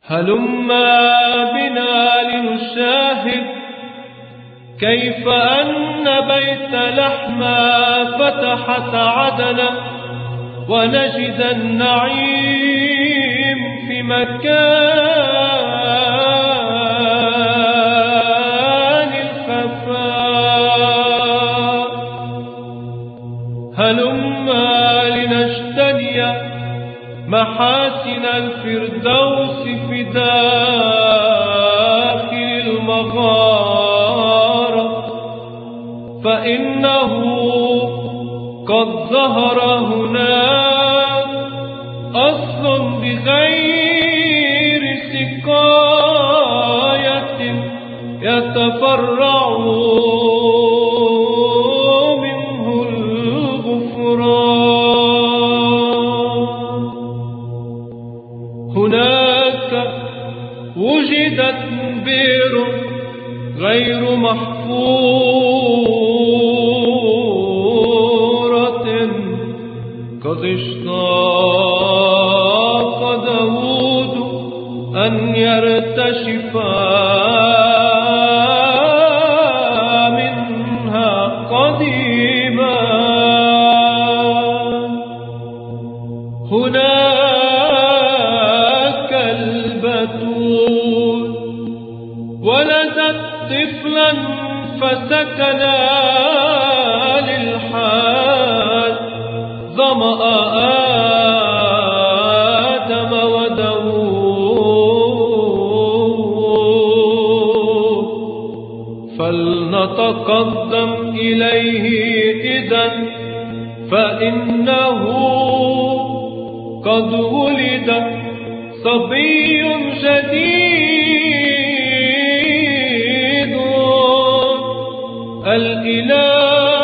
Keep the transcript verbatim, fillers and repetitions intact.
هلما بنا لنشاهد كيف أن بيت لحمى فتحت عدنا ونجد النعيم في مكان الخفاء. هلما لنجتني محاسن الفردوس في داخل المغارة، فإنه قد ظهر هناك أصل بغير سقاية يتفرع منه الغفران. هناك وجدت بئر غير محفورة قد اشتاق داود أن يرتشفا منها قديما. هناك البتول ولدت طفلا فسكنا للحال ظمأ آدم وداود، فلنتقدم إليه إذن فإنه قد ولد صبي جديد. الإله